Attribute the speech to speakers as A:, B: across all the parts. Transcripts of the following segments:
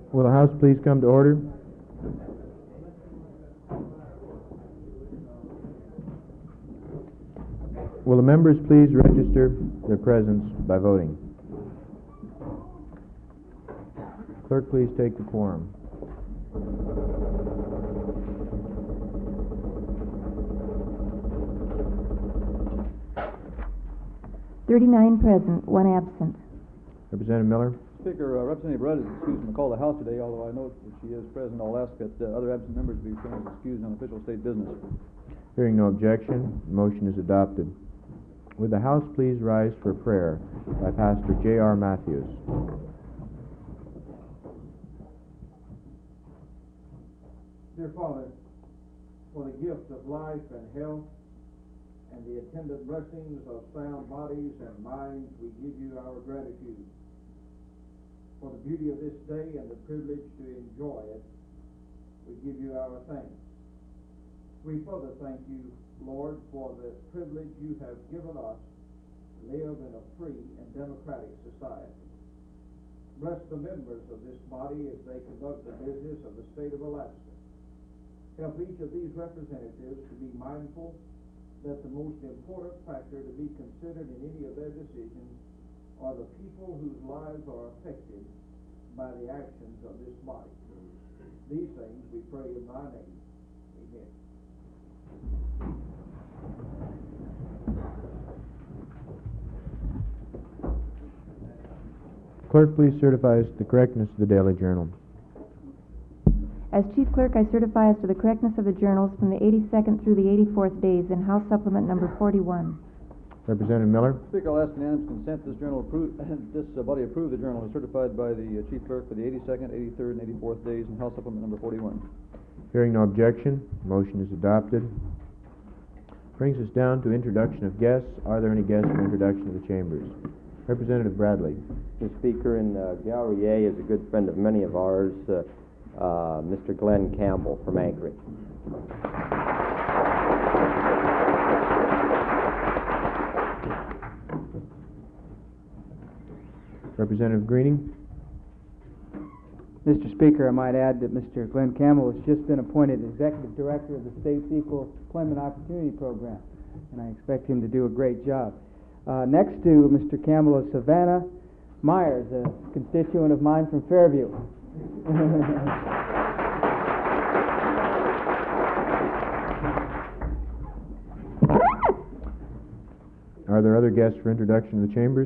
A: Will the House please come to order? Will the members please register their presence by voting? Clerk, please take the quorum.
B: Present, 1 absent.
A: Representative Miller?
C: Speaker, Representative Rudd is excused from the call of the House today, although I note that she is present. I'll ask that other absent members be shown as excused on official state business.
A: Hearing no objection, the motion is adopted. Would the House please rise for prayer by Pastor J.R. Matthews?
D: Dear Father, for the gift of life and health and the attendant blessings of sound bodies and minds, we give you our gratitude. For the beauty of this day and the privilege to enjoy it, we give you our thanks. We further thank you, Lord, for the privilege you have given us to live in a free and democratic society. Bless the members of this body as they conduct the business of the state of Alaska. Help each of these representatives to be mindful that the most important factor to be considered in any of their decisions are the people whose lives are affected by the actions of this body. These things we pray in thy name. Amen.
A: Clerk, please certify as to the correctness of the Daily Journal.
B: As Chief Clerk, I certify as to the correctness of the journals from the 82nd through the 84th days in House Supplement number 41.
A: Representative Miller?
C: Speaker, I'll ask unanimous consent this body approve the journal as certified by the Chief Clerk for the 82nd, 83rd, and 84th days in House Supplement number 41.
A: Hearing no objection, motion is adopted. Brings us down to introduction of guests. Are there any guests for introduction to the chambers? Representative Bradley.
E: Mr. Speaker, in Gallery A is a good friend of many of ours, Mr. Glenn Campbell from Anchorage.
A: Representative Greening.
F: Mr. Speaker, I might add that Mr. Glenn Campbell has just been appointed Executive Director of the State's Equal Employment Opportunity Program, and I expect him to do a great job. Next to Mr. Campbell is Savannah Myers, a constituent of mine from Fairview.
A: Are there other guests for introduction to the chambers?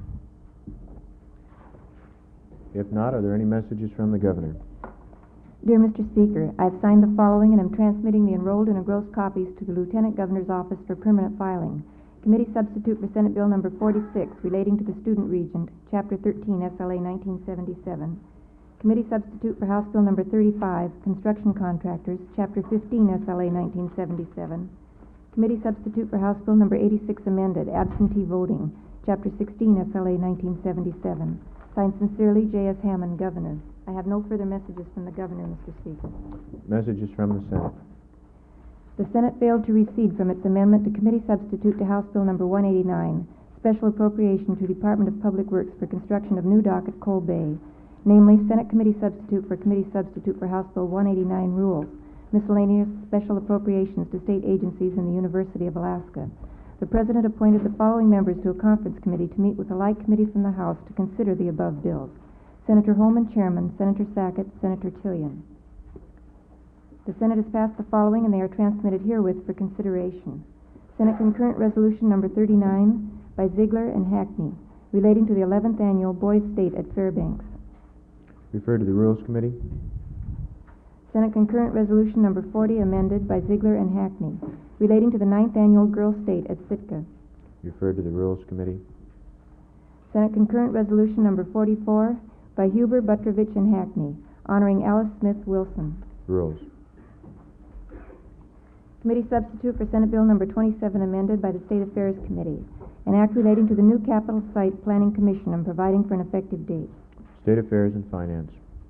A: If not, are there any messages from the Governor?
B: Dear Mr. Speaker, I have signed the following and am transmitting the enrolled and engrossed copies to the Lieutenant Governor's Office for permanent filing. Committee substitute for Senate Bill number 46 relating to the Student Regent, Chapter 13, SLA 1977. Committee substitute for House Bill number 35, Construction Contractors, Chapter 15, SLA 1977. Committee substitute for House Bill number 86 amended, Absentee Voting, Chapter 16, SLA 1977. Signed sincerely, J.S. Hammond, Governor. I have no further messages from the Governor, Mr. Speaker.
A: Messages from the Senate.
B: The Senate failed to recede from its amendment to committee substitute to House Bill number 189, Special Appropriation to Department of Public Works for construction of new dock at Coal Bay, namely Senate Committee Substitute for House Bill 189 Rules, Miscellaneous Special Appropriations to State Agencies in the University of Alaska. The President appointed the following members to a conference committee to meet with a like committee from the House to consider the above bills. Senator Holman, Chairman, Senator Sackett, Senator Tillian. The Senate has passed the following and they are transmitted herewith for consideration. Senate Concurrent Resolution number 39 by Ziegler and Hackney relating to the 11th Annual Boys State at Fairbanks.
A: Refer to the Rules Committee.
B: Senate Concurrent Resolution number 40 amended by Ziegler and Hackney relating to the 9th Annual Girls State at Sitka.
A: Refer to the Rules Committee.
B: Senate Concurrent Resolution number 44 by Huber, Butrovich, and Hackney honoring Alice Smith Wilson.
A: Rules.
B: Committee substitute for Senate Bill number 27 amended by the State Affairs Committee, an act relating to the new Capital Site Planning Commission and providing for an effective date.
A: State Affairs and Finance.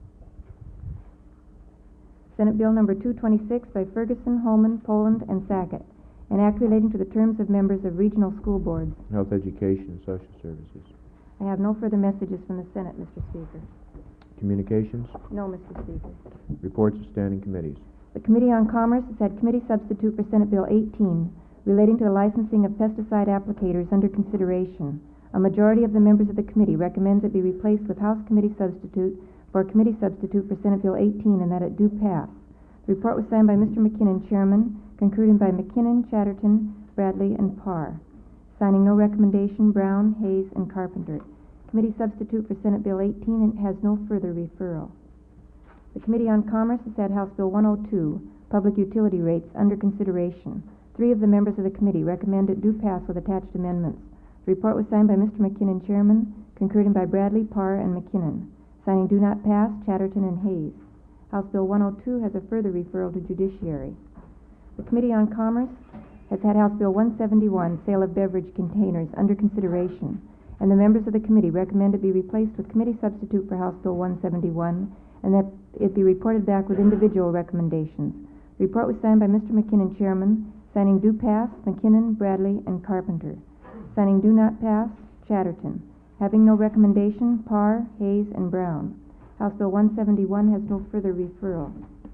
B: Senate Bill number 226 by Ferguson, Holman, Poland, and Sackett, an act relating to the terms of members of regional school boards.
A: Health, Education, and Social Services.
B: I have no further messages from the Senate, Mr. Speaker.
A: Communications?
B: No, Mr. Speaker.
A: Reports of standing committees.
B: The Committee on Commerce has had committee substitute for Senate Bill 18, relating to the licensing of pesticide applicators under consideration. A majority of the members of the committee recommends it be replaced with House Committee substitute for committee substitute for Senate Bill 18 and that it do pass. The report was signed by Mr. McKinnon, Chairman, concurred by McKinnon, Chatterton, Bradley, and Parr. Signing no recommendation, Brown, Hayes, and Carpenter. Committee substitute for Senate Bill 18 and has no further referral. The Committee on Commerce has had House Bill 102, Public Utility Rates, under consideration. 3 of the members of the committee recommend it do pass with attached amendments. The report was signed by Mr. McKinnon, Chairman, concurred by Bradley, Parr, and McKinnon. Signing do not pass, Chatterton and Hayes. House Bill 102 has a further referral to Judiciary. The Committee on Commerce has had House Bill 171, Sale of Beverage Containers, under consideration, and the members of the committee recommend it be replaced with committee substitute for House Bill 171, and that it be reported back with individual recommendations. The report was signed by Mr. McKinnon, Chairman. Signing do pass, McKinnon, Bradley, and Carpenter. Signing do not pass, Chatterton. Having no recommendation, Parr, Hayes, and Brown. House Bill 171 has no further referral.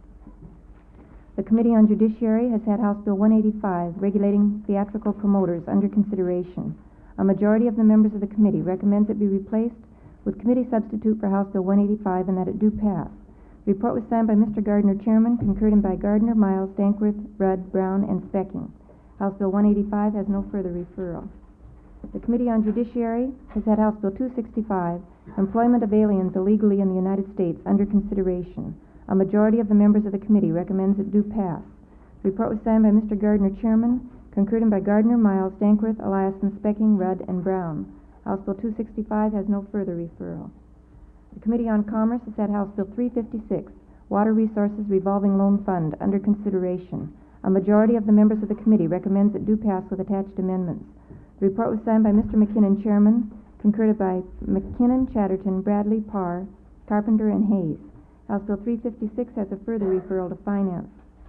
B: The Committee on Judiciary has had House Bill 185, regulating theatrical promoters, under consideration. A majority of the members of the committee recommends it be replaced with committee substitute for House Bill 185 and that it do pass. The report was signed by Mr. Gardner, Chairman, concurred by Gardner, Miles, Dankworth, Rudd, Brown, and Specking. House Bill 185 has no further referral. The Committee on Judiciary has had House Bill 265, Employment of Aliens Illegally in the United States, under consideration. A majority of the members of the committee recommends it do pass. The report was signed by Mr. Gardner, Chairman, concurred by Gardner, Miles, Dankworth, Eliason, Specking, Rudd, and Brown. House Bill 265 has no further referral. The Committee on Commerce has had House Bill 356, Water Resources Revolving Loan Fund, under consideration. A majority of the members of the committee recommends it do pass with attached amendments. The report was signed by Mr. McKinnon, Chairman, concurred by McKinnon, Chatterton, Bradley, Parr, Carpenter, and Hayes. House Bill 356 has a further referral to Finance.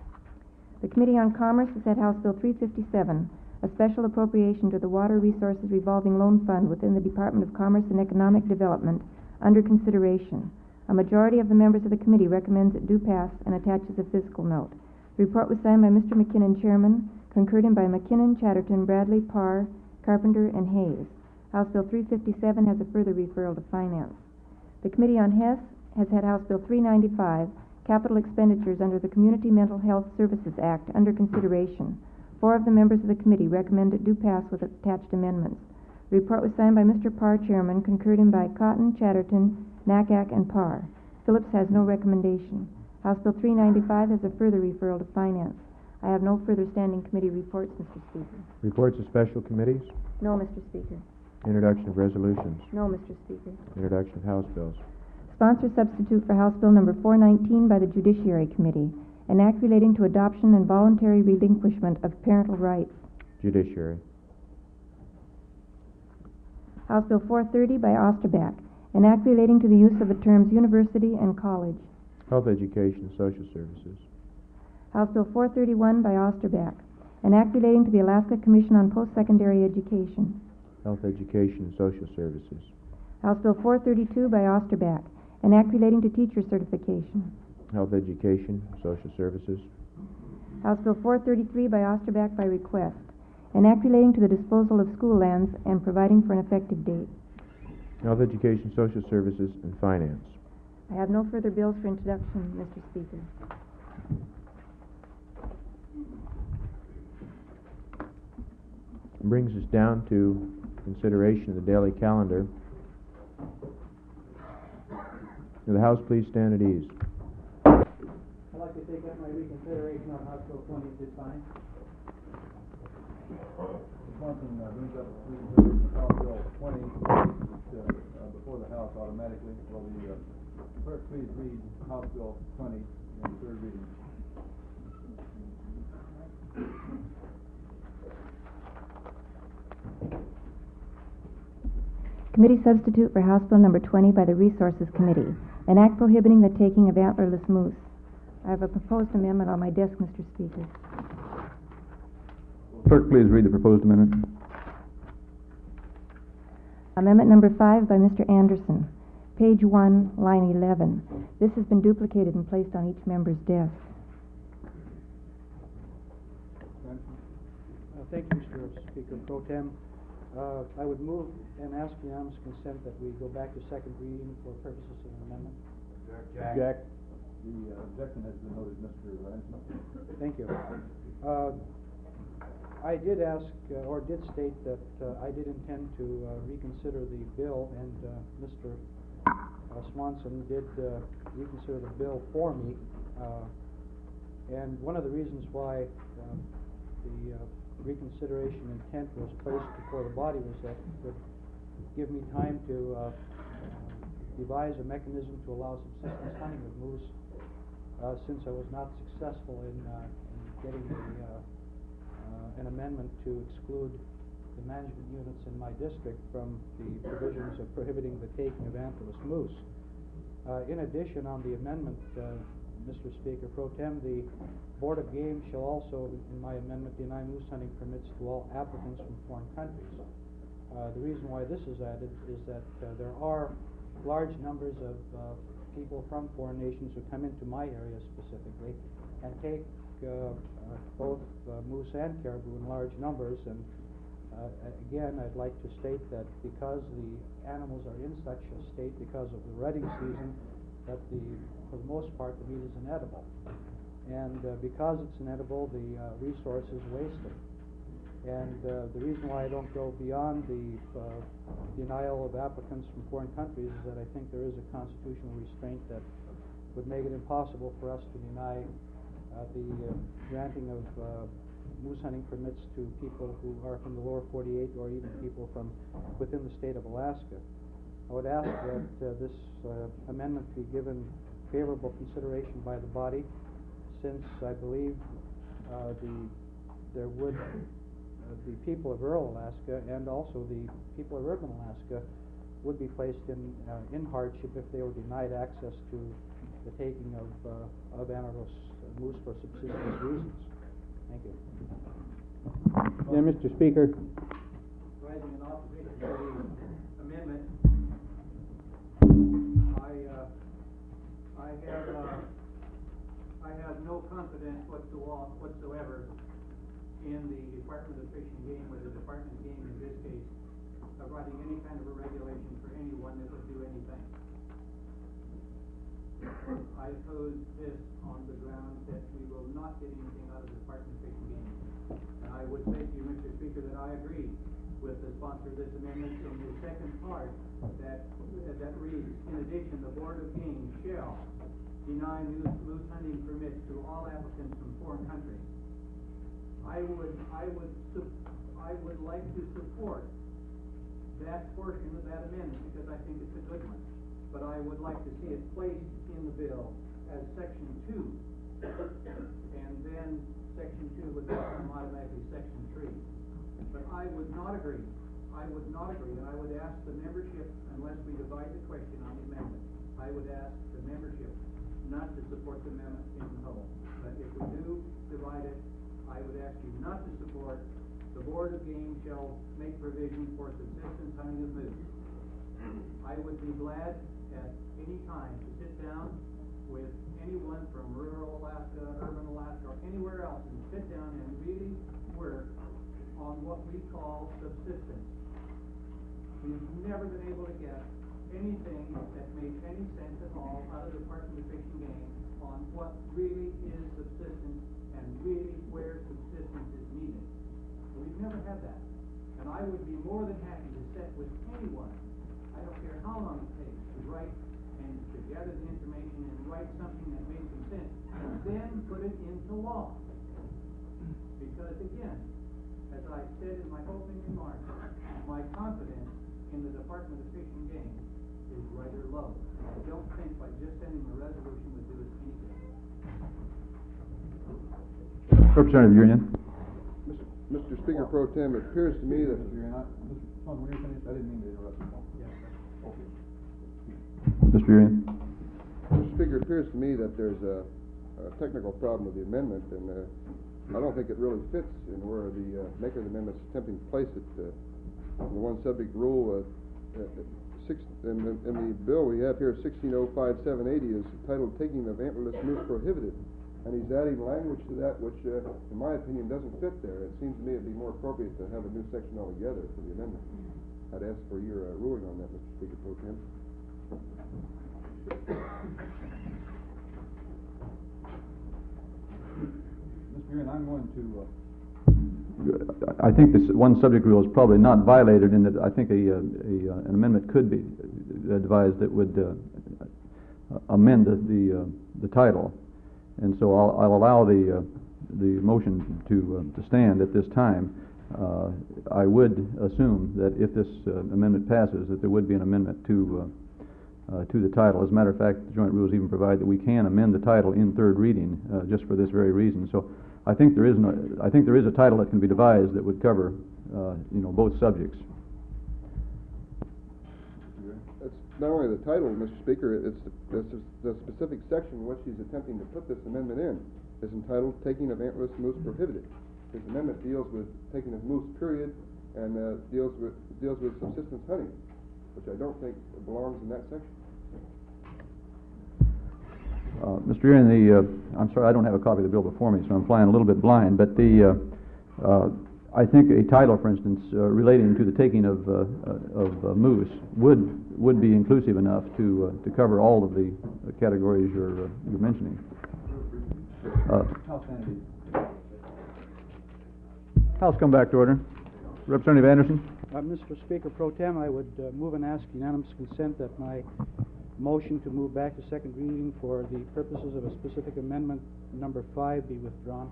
B: The Committee on Commerce has had House Bill 357, a special appropriation to the Water Resources Revolving Loan Fund within the Department of Commerce and Economic Development, under consideration. A majority of the members of the committee recommends it do pass and attaches a fiscal note. The report was signed by Mr. McKinnon, Chairman, concurred by McKinnon, Chatterton, Bradley, Parr, Carpenter, and Hayes. House Bill 357 has a further referral to Finance. The Committee on Hess has had House Bill 395, Capital Expenditures under the Community Mental Health Services Act, under consideration. 4 of the members of the committee recommend it do pass with attached amendments. The report was signed by Mr. Parr, Chairman, concurred by Cotton, Chatterton, Nakack, and Parr. Phillips has no recommendation. House Bill 395 has a further referral to Finance. I have no further standing committee reports, Mr. Speaker.
A: Reports of special committees.
B: No, Mr. Speaker.
A: Introduction of resolutions.
B: No, Mr. Speaker.
A: Introduction of House bills.
B: Sponsor substitute for House Bill number 419 by the Judiciary Committee, an act relating to adoption and voluntary relinquishment of parental rights.
A: Judiciary.
B: House Bill 430 by Osterbach, an act relating to the use of the terms university and college.
A: Health Education and Social Services.
B: House Bill 431 by Osterbach, an act relating to the Alaska Commission on Post-Secondary Education.
A: Health Education and Social Services.
B: House Bill 432 by Osterbach, an act relating to teacher certification.
A: Health Education and Social Services.
B: House Bill 433 by Osterbach by request, an act relating to the disposal of school lands and providing for an effective date.
A: Health Education, Social Services, and Finance.
B: I have no further bills for introduction, Mr. Speaker.
A: Brings us down to consideration of the daily calendar. Will the House please stand at ease?
F: I'd like to take up my reconsideration on House Bill 20, if it's fine.
C: One thing brings up House Bill 20 before the House automatically. Will the clerk please read House Bill 20 in third reading?
B: Committee substitute for House Bill number 20 by the Resources Committee, an act prohibiting the taking of antlerless moose. I have a proposed amendment on my desk, Mr. Speaker.
C: Clerk, please read the proposed amendment.
B: Amendment number 5 by Mr. Anderson. page 1, line 11. This has been duplicated and placed on each member's desk.
G: Thank you, Mr. Speaker Pro Tem. I would move and ask unanimous consent that we go back to second reading for purposes of an amendment.
C: Object. The objection has been noted, Mr. Ransom.
G: Thank you. I did ask, or did state that I did intend to reconsider the bill, and Mr. Swanson did reconsider the bill for me. And one of the reasons why the reconsideration intent was placed before the body was that it would give me time to devise a mechanism to allow subsistence hunting of moose, since I was not successful in getting an amendment to exclude the management units in my district from the provisions of prohibiting the taking of antlerless moose. In addition, on the amendment, Mr. Speaker Pro Tem, the Board of Game shall also, in my amendment, deny moose hunting permits to all applicants from foreign countries. The reason why this is added is that there are large numbers of people from foreign nations who come into my area specifically and take both moose and caribou in large numbers. And again, I'd like to state that because the animals are in such a state because of the rutting season, that for the most part, the meat is inedible. And because it's inedible, the resource is wasted. And the reason why I don't go beyond the denial of applicants from foreign countries is that I think there is a constitutional restraint that would make it impossible for us to deny the granting of moose hunting permits to people who are from the lower 48 or even people from within the state of Alaska. I would ask that this amendment be given favorable consideration by the body, since I believe the people of rural Alaska and also the people of urban Alaska would be placed in hardship if they were denied access to the taking of antlerless moose for subsistence reasons. Thank you.
A: Yeah, Mr. Speaker.
H: Rising in opposition to the amendment, I have no confidence whatsoever in the Department of Fish and Game, or the Department of Game in this case, of writing any kind of a regulation for anyone that would do anything. I pose this on the grounds that we will not get anything out of the Department of Fish and Game. And I would say to you, Mr. Speaker, that I agree with the sponsor of this amendment in the second part that reads, in addition, the Board of Game shall deny moose hunting permits to all applicants from foreign countries. I would like to support that portion of that amendment because I think it's a good one. But I would like to see it placed in the bill as Section 2, and then Section 2 would become automatically Section 3. But I would not agree, and I would ask the membership, unless we divide the question on the amendment, I would ask the membership not to support the amendment in whole. But if we do divide it, I would ask you not to support. The Board of Game shall make provision for subsistence hunting of moose. I would be glad at any time to sit down with anyone from rural Alaska, urban Alaska, or anywhere else and sit down and really work on what we call subsistence. We've never been able to get anything that made any sense at all out of the Department of Fish and Game on what really is subsistence and really where subsistence is needed. We've never had that. And I would be more than happy to sit with anyone, I don't care how long it takes, to write and to gather the information and write something that made some sense, and then put it into law. Because again, as I said in my opening remarks, my confidence in the Department of Fish and Game is rather low. I don't think by just sending a resolution would do us any good.
C: Representative Urian.
I: Mr. Speaker Pro Tem, it appears to me that...
C: Mr. Urian, were you finished? I didn't mean to interrupt you.
H: Yes, sir.
C: Okay. Mr. Urian.
I: Mr. Speaker, it appears to me that there's a technical problem with the amendment, and I don't think it really fits in where the maker of the amendment is attempting to place it. The one subject rule in the bill we have here, 1605-780, is titled "Taking of Antlerless Moose Prohibited," and he's adding language to that which, in my opinion, doesn't fit there. It seems to me it'd be more appropriate to have a new section altogether for the amendment. I'd ask for your ruling on that, Mr. Speaker Pro Tem.
C: Mr. Ewing, I'm going to,
J: I think this one subject rule is probably not violated in that I think an amendment could be devised that would amend the title, and so I'll allow the motion to stand at this time. I would assume that if this amendment passes, that there would be an amendment to the title. As a matter of fact, the joint rules even provide that we can amend the title in third reading just for this very reason. So I think there is a title that can be devised that would cover both subjects.
I: It's not only the title, Mr. Speaker, it's the specific section in which he's attempting to put this amendment in is entitled "Taking of Antlerless Moose Prohibited." His amendment deals with taking of moose, period, and deals with subsistence hunting, which I don't think belongs in that section.
J: Mr. Ewing, I'm sorry, I don't have a copy of the bill before me, so I'm flying a little bit blind, but I think a title, for instance, relating to the taking of moose would be inclusive enough to cover all of the categories you're mentioning. House come back to order. Representative Anderson.
G: Mr. Speaker Pro Tem, I would move and ask unanimous consent that my motion to move back to second reading for the purposes of a specific amendment number 5 be withdrawn.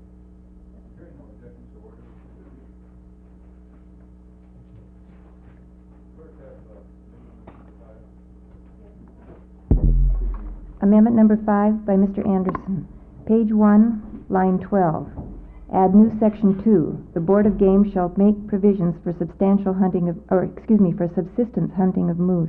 B: Amendment number 5 by Mr. Anderson. Page 1, line 12. Add new section 2. The Board of Game shall make provisions for substantial hunting of, for subsistence hunting of moose.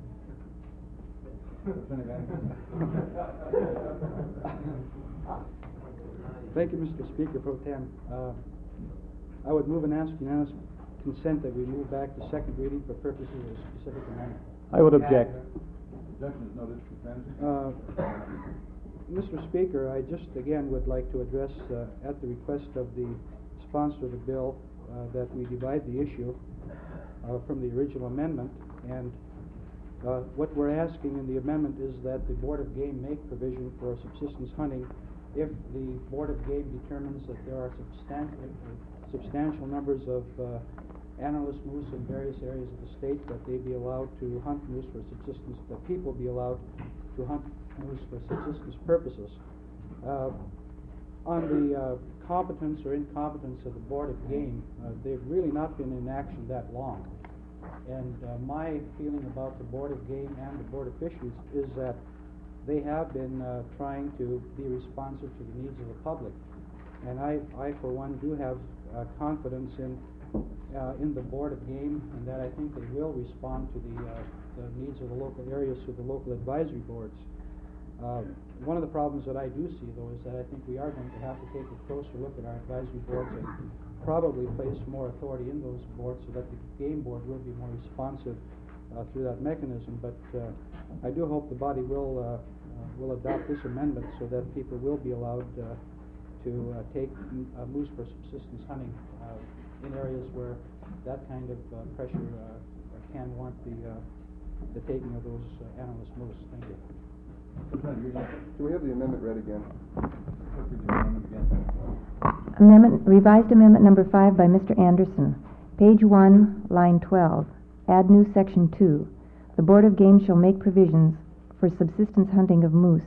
G: Thank you, Mr. Speaker Pro Tem. I would move and ask unanimous consent that we move back to second reading for purposes of a specific amendment.
J: I would object.
C: objection is noted. Mr.
G: Mr. Speaker, I just again would like to address, at the request of the sponsor of the bill, that we divide the issue from the original amendment, and what we're asking in the amendment is that the Board of Game make provision for subsistence hunting if the Board of Game determines that there are substantial numbers of antlerless moose in various areas of the state, that they be allowed to hunt moose for subsistence, that people be allowed to hunt moose for subsistence purposes. On the competence or incompetence of the Board of Game, they've really not been in action that long. And my feeling about the Board of Game and the Board of Fisheries is that they have been trying to be responsive to the needs of the public. And I for one, do have confidence in the Board of Game, and that I think they will respond to the needs of the local areas through the local advisory boards. One of the problems that I do see, though, is that I think we are going to have to take a closer look at our advisory boards and probably place more authority in those boards so that the game board will be more responsive through that mechanism. But I do hope the body will adopt this amendment so that people will be allowed to take moose for subsistence hunting in areas where that kind of pressure can warrant the taking of those antlerless moose. Thank you.
I: Can we have the amendment read again?
B: Revised amendment number 5 by Mr. Anderson. Page 1, line 12. Add new section 2. The Board of Game shall make provisions for subsistence hunting of moose.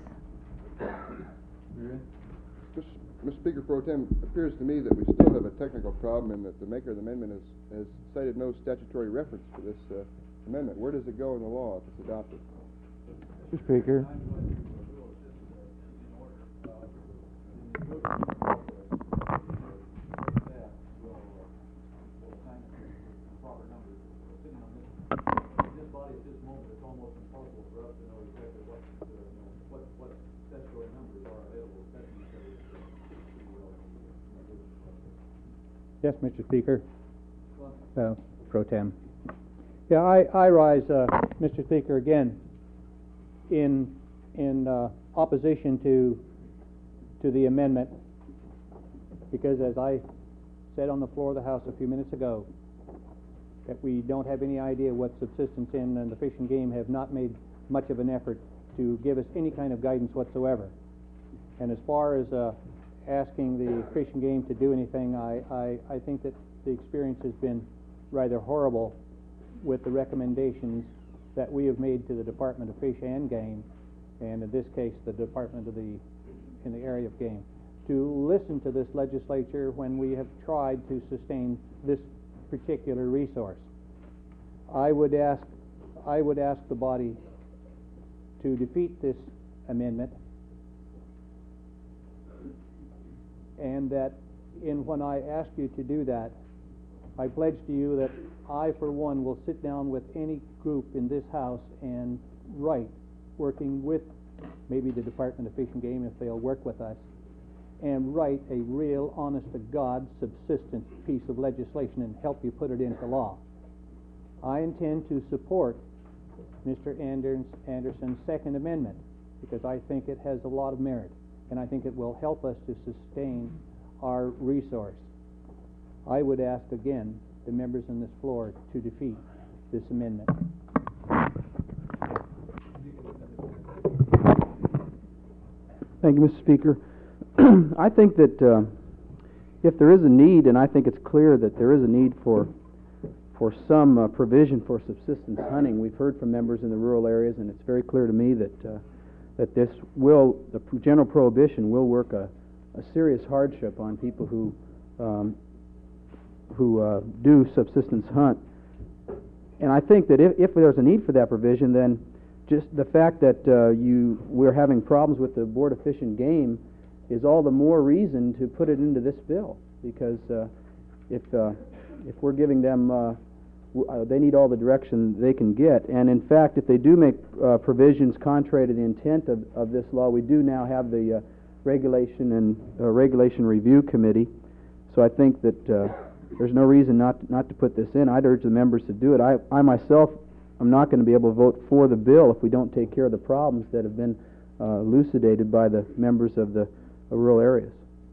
I: Mr. Speaker Pro Tem, it appears to me that we still have a technical problem in that the maker of the amendment has cited no statutory reference to this amendment. Where does it go in the law if it's adopted?
A: Mr. Speaker.
K: Yes, Mr. Speaker. Pro Tem.
G: Yeah, I rise, Mr. Speaker, again in opposition to the amendment, because as I said on the floor of the House a few minutes ago, that we don't have any idea what subsistence in, and the Fish and Game have not made much of an effort to give us any kind of guidance whatsoever. And as far as asking the Fish and Game to do anything, I think that the experience has been rather horrible with the recommendations that we have made to the Department of Fish and Game, and in this case the Department of in the area of Game, to listen to this legislature when we have tried to sustain this particular resource. I would ask the body to defeat this amendment, and that when I ask you to do that, I pledge to you that I, for one, will sit down with any group in this House and write, working with maybe the Department of Fish and Game if they'll work with us, and write a real, honest-to-God, subsistence piece of legislation and help you put it into law. I intend to support Mr. Anderson's second amendment because I think it has a lot of merit, and I think it will help us to sustain our resource. I would ask again the members on this floor to defeat this amendment.
F: Thank you, Mr. Speaker. I think that if there is a need, and I think it's clear that there is a need for some provision for subsistence hunting. We've heard from members in the rural areas, and it's very clear to me that the general prohibition will work a serious hardship on people who do subsistence hunt. And I think that if there's a need for that provision, then just the fact that we're having problems with the Board of Fish and Game is all the more reason to put it into this bill, because if we're giving them, they need all the direction they can get. And in fact, if they do make provisions contrary to the intent of this law, we do now have the Regulation Review Committee. So I think that there's no reason not to put this in. I'd urge the members to do it. I myself am not going to be able to vote for the bill if we don't take care of the problems that have been elucidated by the members of the rural areas.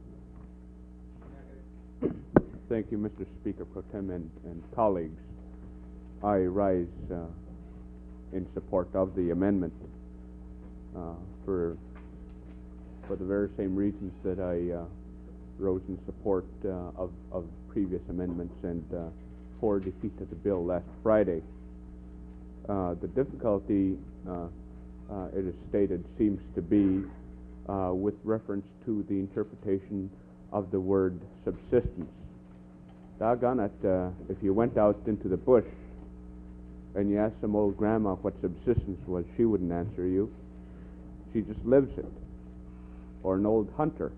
K: Thank you, Mr. Speaker Pro Tem and colleagues. I rise in support of the amendment for the very same reasons that I rose in support of previous amendments and for defeat of the bill last Friday. The difficulty, it is stated, seems to be with reference to the interpretation of the word subsistence. Doggone it, if you went out into the bush and you asked some old grandma what subsistence was, she wouldn't answer you. She just lives it. Or an old hunter.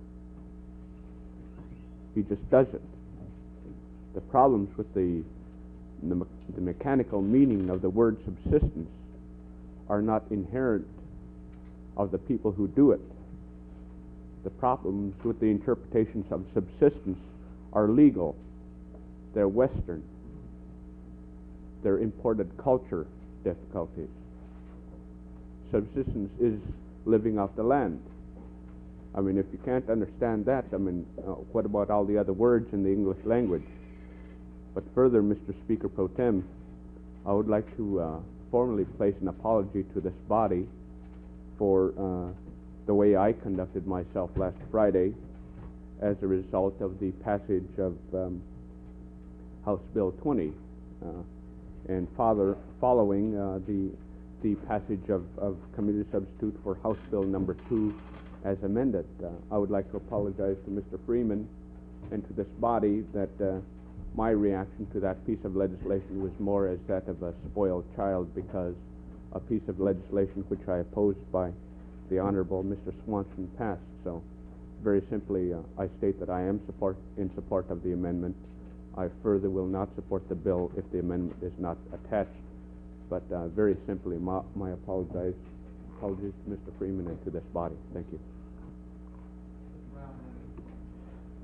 K: He just does it. The problems with the mechanical meaning of the word subsistence are not inherent of the people who do it. The problems with the interpretations of subsistence are legal. They're Western. They're imported culture difficulties. Subsistence is living off the land. I mean, if you can't understand that, I mean, what about all the other words in the English language? But further, Mr. Speaker Pro Tem, I would like to formally place an apology to this body for the way I conducted myself last Friday as a result of the passage of House Bill 20 and following the passage of Committee Substitute for House Bill number 2 as amended. I would like to apologize to Mr. Freeman and to this body that my reaction to that piece of legislation was more as that of a spoiled child, because a piece of legislation which I opposed by the Honorable Mr. Swanson passed. So very simply, I state that I am in support of the amendment. I further will not support the bill if the amendment is not attached. But very simply, my apologies to Mr. Freeman and to this body. Thank you.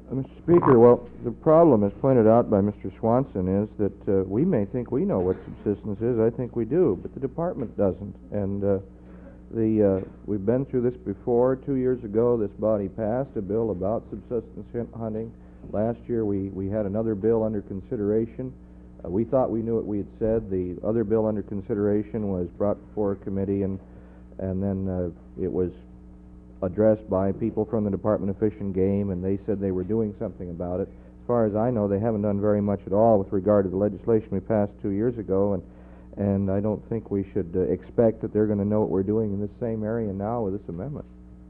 A: Mr. Speaker, well, the problem, as pointed out by Mr. Swanson, is that we may think we know what subsistence is. I think we do, but the department doesn't. And we've been through this before. 2 years ago, this body passed a bill about subsistence hunting. Last year, we had another bill under consideration. We thought we knew what we had said. The other bill under consideration was brought before a committee, and then it was addressed by people from the Department of Fish and Game, and they said they were doing something about it. As far as I know, they haven't done very much at all with regard to the legislation we passed 2 years ago, and I don't think we should expect that they're going to know what we're doing in this same area now with this amendment.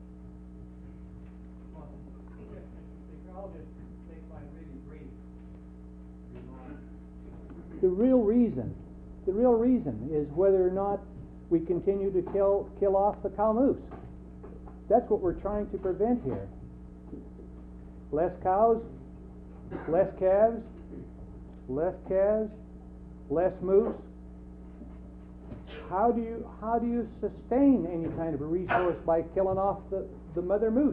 H: I'll just make mine really brief.
G: The real reason is whether or not we continue to kill off the cow moose. That's what we're trying to prevent here. Less cows, less calves, less moose. How do you sustain any kind of a resource by killing off the mother moose?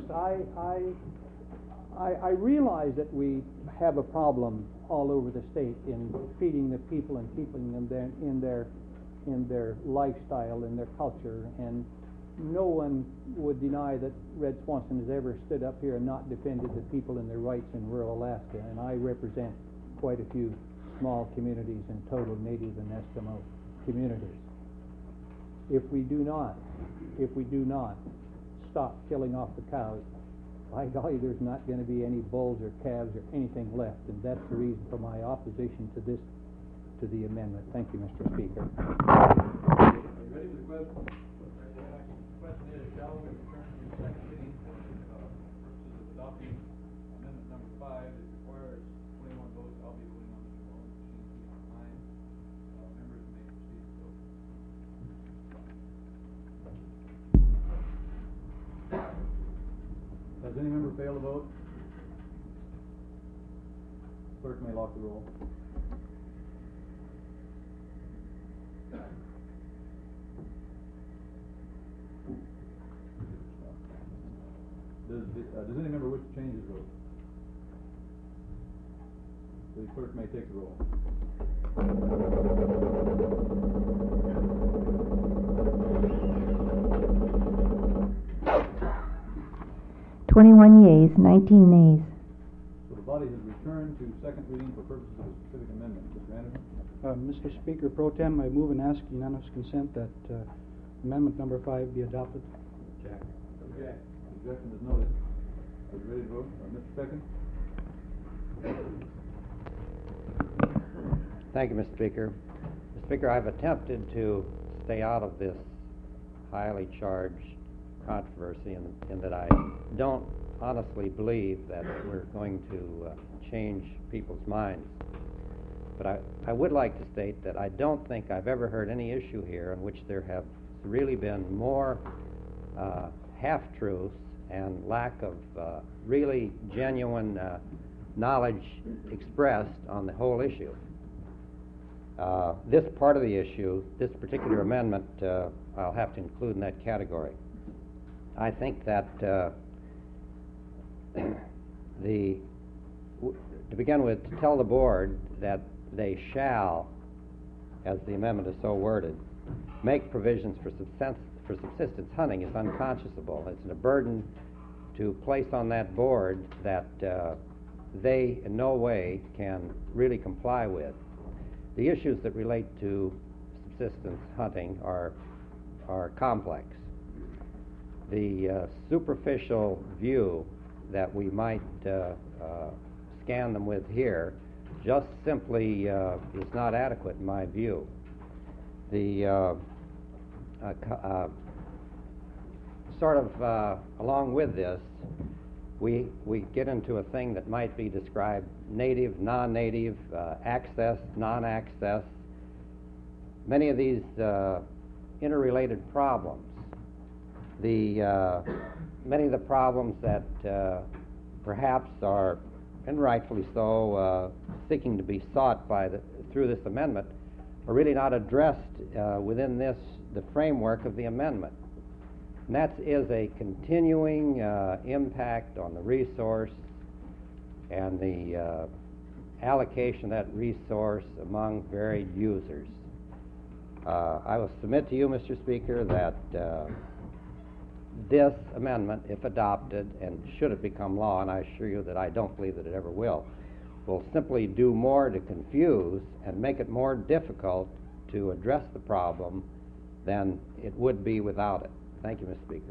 G: I realize that we have a problem all over the state in feeding the people and keeping them there in their lifestyle and their culture, and no one would deny that Red Swanson has ever stood up here and not defended the people and their rights in rural Alaska, and I represent quite a few small communities and total Native and Eskimo communities. If we do not stop killing off the cows, by golly, there's not going to be any bulls or calves or anything left, and that's the reason for my opposition to the amendment. Thank you, Mr. Speaker.
C: Are you ready for the question? The question is, shall we return to the second reading for purposes of adopting amendment number 5? It requires 21 votes. I'll be voting on this alone. The machine will be online. Members may proceed to vote. Does any member fail to vote? Clerk may lock the roll. Does any member wish to change his vote? The clerk may take the roll.
B: 21 yeas, 19 nays.
C: So the body has returned to second reading for purposes of a specific amendment. Mr. Anderson?
G: Mr. Speaker, pro tem, I move and ask unanimous consent that amendment number 5 be adopted.
C: Jack. Jack. Objection is noted. Are you ready to vote? Mr. Second?
L: Thank you, Mr. Speaker. Mr. Speaker, I've attempted to stay out of this highly charged controversy in that I don't honestly believe that we're going to change people's minds. But I would like to state that I don't think I've ever heard any issue here in which there have really been more half-truths and lack of really genuine knowledge expressed on the whole issue. This part of the issue, this particular amendment, I'll have to include in that category. I think that to begin with, to tell the board that they shall, as the amendment is so worded, make provisions for subsistence hunting is unconscionable. It's a burden to place on that board that they in no way can really comply with. The issues that relate to subsistence hunting are complex. The superficial view that we might scan them with here just simply is not adequate in my view. The along with this, we get into a thing that might be described native, non-native, access, non-access. Many of these interrelated problems. Many of the problems that perhaps are, and rightfully so, seeking to be sought through this amendment are really not addressed within the framework of the amendment. And that is a continuing impact on the resource and the allocation of that resource among varied users. I will submit to you, Mr. Speaker, that this amendment, if adopted, and should it become law, and I assure you that I don't believe that it ever will simply do more to confuse and make it more difficult to address the problem than it would be without it. Thank you, Mr. Speaker.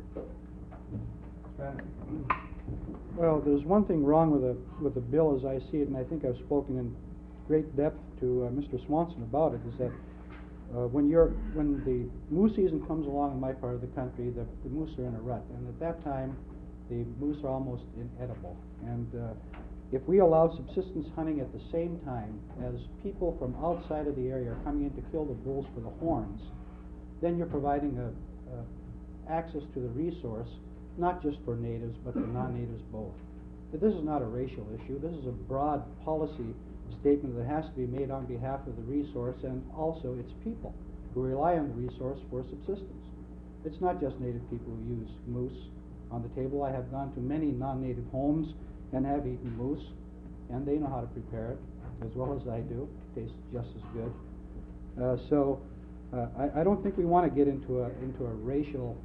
G: Well, there's one thing wrong with the bill as I see it, and I think I've spoken in great depth to Mr. Swanson about it, is that when the moose season comes along in my part of the country, the moose are in a rut, and at that time, the moose are almost inedible. And if we allow subsistence hunting at the same time as people from outside of the area are coming in to kill the bulls for the horns, then you're providing access to the resource, not just for natives, but for non-natives both. But this is not a racial issue. This is a broad policy statement that has to be made on behalf of the resource and also its people who rely on the resource for subsistence. It's not just native people who use moose on the table. I have gone to many non-native homes and have eaten moose, and they know how to prepare it as well as I do. It tastes just as good. So I don't think we want to get into a racial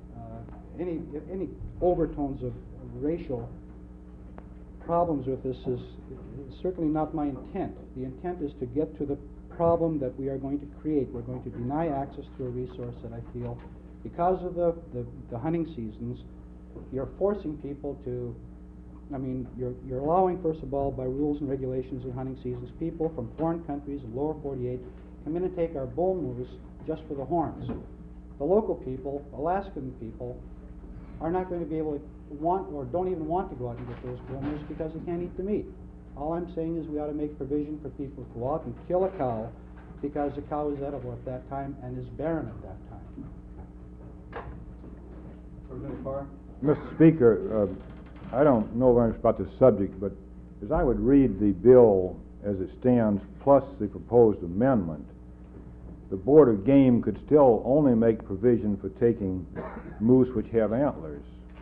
G: any overtones of racial problems with this is certainly not my intent. The intent is to get to the problem that we are going to create. We're going to deny access to a resource that I feel, because of the hunting seasons, you're forcing people to, you're allowing, first of all, by rules and regulations in hunting seasons, people from foreign countries in lower 48 come in and take our bull moose just for the horns. The local people, Alaskan people, are not going to be able to want or don't even want to go out and get those bull moose because they can't eat the meat. All I'm saying is we ought to make provision for people to go out and kill a cow because the cow is edible at that time and is barren at that time.
C: Representative Carr?
M: Mr. Speaker, I don't know very much about this subject, but as I would read the bill as it stands, plus the proposed amendment, the Board of Game could still only make provision for taking moose which have antlers.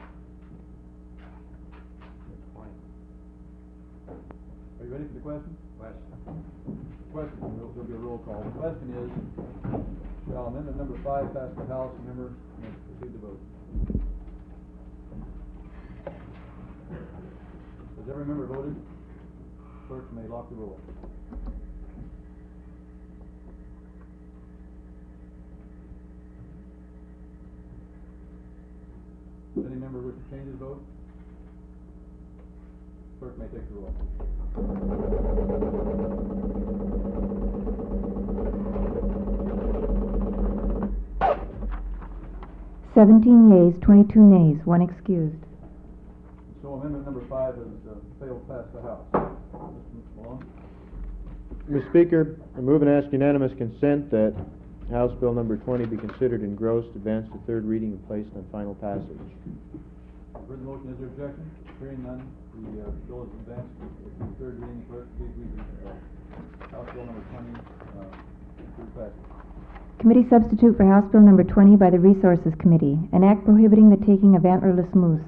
C: Are you ready for the question? Question. There'll be a roll call. The question is, shall amendment number 5 pass the House? Members may proceed to vote. Has every member voted? Clerk may lock the roll. Does any member wish to change his vote? Clerk may take the roll.
B: 17 yeas, 22 nays, 1 excused.
C: So amendment number 5 has failed to pass the House. Mr. Malone?
A: Mr. Speaker, I move and ask unanimous consent that House Bill number 20 be considered engrossed, advanced to third reading, and placed on final passage.
C: Heard the motion. Is there objection? Hearing none, the bill is advanced to third reading. Clerk, please read the House Bill number 20 through passage.
B: Committee substitute for House Bill number 20 by the Resources Committee, an act prohibiting the taking of antlerless moose.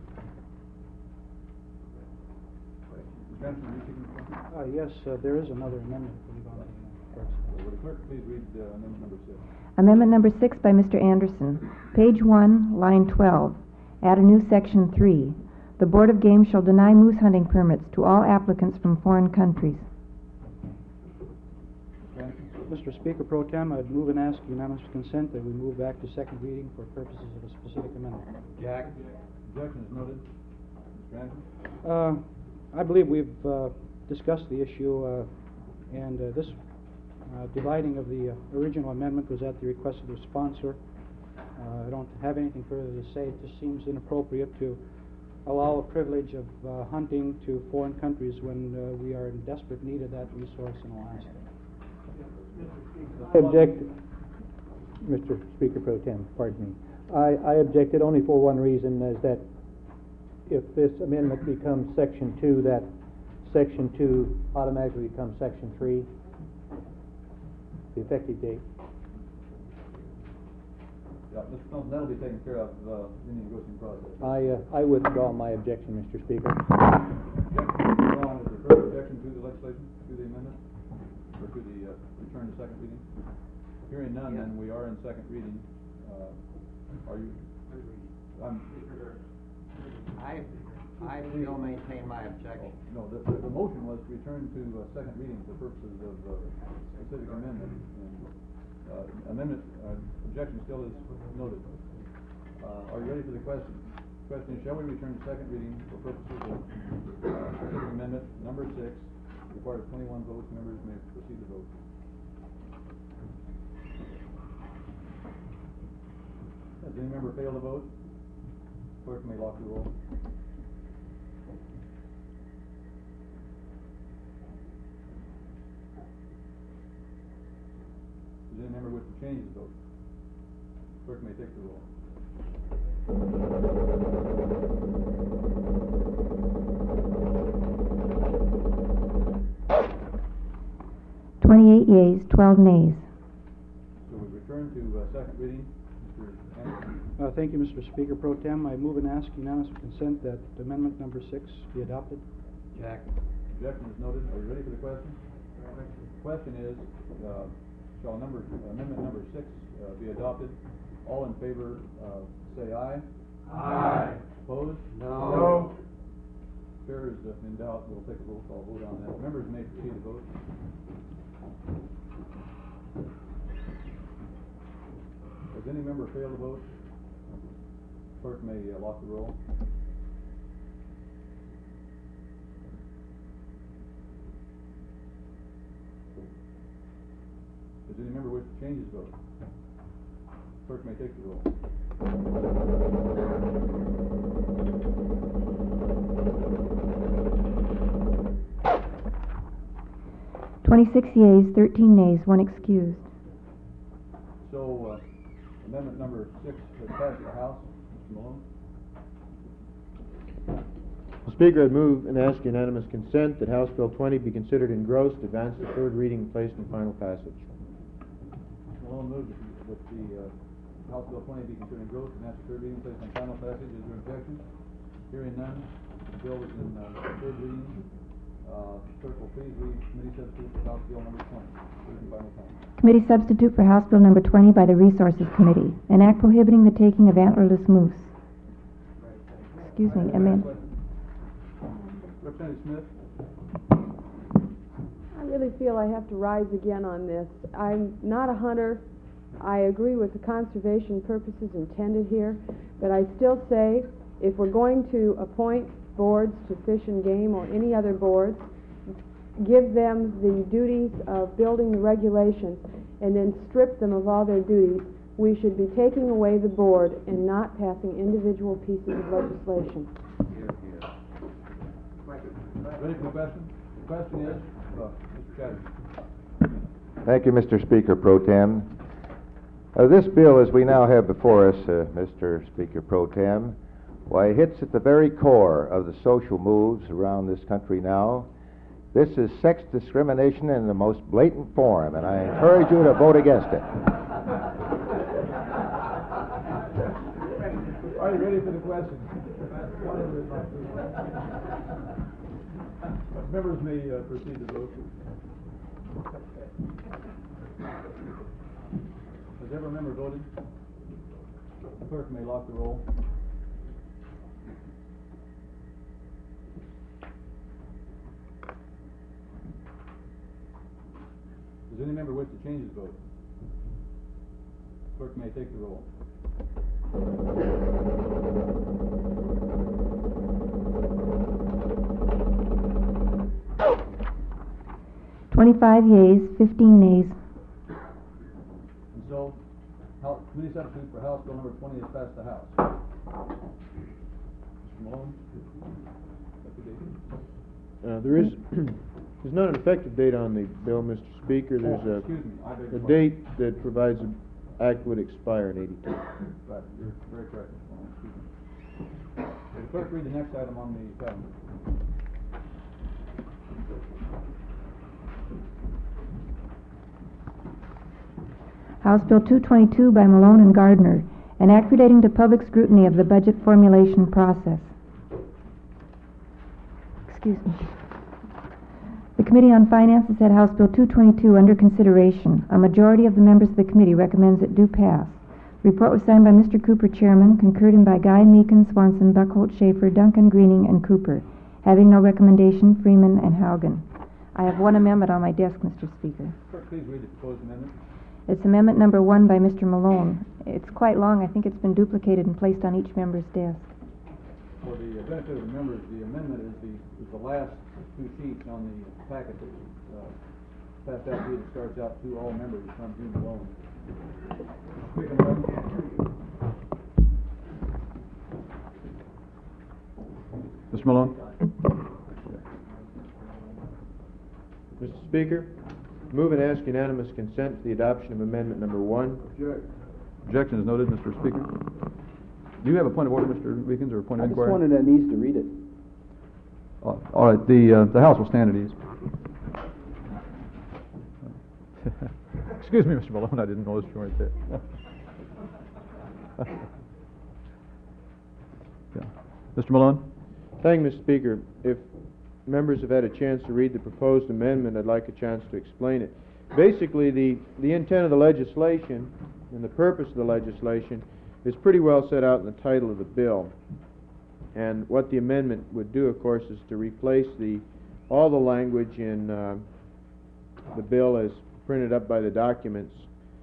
G: Yes, there is another amendment, I believe, on the first.
C: Will the clerk please read amendment number 6?
B: Amendment number 6 by Mr. Anderson. Page 1, line 12. Add a new section 3. The Board of Game shall deny moose hunting permits to all applicants from foreign countries.
G: Mr. Speaker Pro Tem, I'd move and ask unanimous consent that we move back to second reading for purposes of a specific amendment.
C: Objection is noted. Mr. Anderson?
G: I believe we've discussed the issue, and this dividing of the original amendment was at the request of the sponsor. I don't have anything further to say. It just seems inappropriate to allow a privilege of hunting to foreign countries when we are in desperate need of that resource in Alaska.
N: I object, Mr. Speaker Pro Tem, pardon me. I objected only for one reason, is that if this amendment becomes Section 2, that Section 2 automatically becomes Section 3, the effective date.
C: Yeah, Mr. Thompson, that'll be taken care of in the negotiating process.
N: I withdraw my objection, Mr. Speaker.
C: Objection withdrawn.
J: objection to the legislation, to the amendment, or to the return to second reading? Hearing none, then we are in second reading. Are you?
L: I still maintain my objection.
J: No, the motion was to return to second reading for purposes of specific amendment. And objection still is noted. Are you ready for the question? The question is, shall we return to second reading for purposes of specific amendment number 6, requires 21 votes, members may proceed to vote. Has any member failed to vote? Clerk may lock the roll. Does any member wish to change his vote? Clerk may take the roll.
B: 28 yeas, 12 nays.
J: So we return to second reading. Mr. Anderson.
G: Thank you, Mr. Speaker Pro Tem. I move and ask unanimous consent that amendment number 6 be adopted.
L: Jack.
J: Objection is noted. Are you ready for the question? The question is, shall amendment number 6 be adopted? All in favor, say aye.
L: Aye.
J: Opposed?
L: No.
J: Chair is in doubt. We'll take a roll call vote on that. Members may proceed to vote. Has any member failed to vote? Clerk may lock the roll. Does any member wish to change his vote? Clerk may take the roll.
B: 26 yeas, 13 nays, 1 excused.
J: So, amendment number 6 has passed the House. Mr. Malone.
O: Mr. Speaker, I'd move and ask unanimous consent that House Bill 20 be considered engrossed, advanced to third reading, and placed in final passage.
J: Mr. Malone moves that the House Bill 20 be considered engrossed, advanced to third reading, placed on final passage. Is there objection? Hearing none, the bill is in third reading. Clerk will please read committee substitute for House Bill number 20. Third and final time.
B: Committee substitute for House Bill number 20 by the Resources Committee. An act prohibiting the taking of antlerless moose. Excuse me, amend.
J: Representative Smith.
P: I really feel I have to rise again on this. I'm not a hunter. I agree with the conservation purposes intended here, but I still say if we're going to appoint boards to Fish and Game or any other boards, give them the duties of building the regulations and then strip them of all their duties. We should be taking away the board and not passing individual pieces of legislation.
J: Ready for the question? The question is, Mr. Chadwick.
Q: Thank you, Mr. Speaker Pro Tem. This bill, as we now have before us, Mr. Speaker Pro Tem, why, hits at the very core of the social moves around this country now. This is sex discrimination in the most blatant form, and I encourage you to vote against it.
J: Are you ready for the question? Members may proceed to vote. Has every member voted? The clerk may lock the roll. Does any member wish to change his vote? Clerk may take the roll.
B: 25 yeas, 15 nays.
J: And so, committee substitute for House Bill number 20 has passed the House. Mr. Malone?
O: There's not an effective date on the bill, Mr. Speaker. There's a date that provides the act would expire in 82.
J: Right, you're very correct, Mr. Malone. Excuse me. Will the clerk read the next item on the calendar?
B: House Bill 222 by Malone and Gardner, an act relating to public scrutiny of the budget formulation process. Excuse me. The Committee on Finance has had House Bill 222 under consideration. A majority of the members of the committee recommends it do pass. The report was signed by Mr. Cooper, Chairman, concurred in by Guy, Meakin, Swanson, Buckholt, Schaefer, Duncan, Greening, and Cooper. Having no recommendation, Freeman and Haugen. I have one amendment on my desk, Mr. Speaker.
C: Clerk, please read the proposed amendment.
B: It's amendment number 1 by Mr. Malone. It's quite long. I think it's been duplicated and placed on each member's desk.
C: For the benefit of the members, the amendment is the last two sheets on the packet that was passed out to you. It starts out to all members from June Malone. Speaker Malone, can't hear you.
J: Mr. Malone?
O: Mr. Speaker, move and ask unanimous consent to the adoption of amendment number 1.
J: Objection is noted, Mr. Speaker. Do you have a point of order, Mr. Weekins, or a point of inquiry?
F: I just wanted Anise to read it.
J: All right, the House will stand at ease. Excuse me, Mr. Malone, I didn't notice you weren't there. Yeah. Mr. Malone?
O: Thank you, Mr. Speaker. If members have had a chance to read the proposed amendment, I'd like a chance to explain it. Basically, the intent of the legislation and the purpose of the legislation is pretty well set out in the title of the bill. And what the amendment would do, of course, is to replace all the language in the bill as printed up by the documents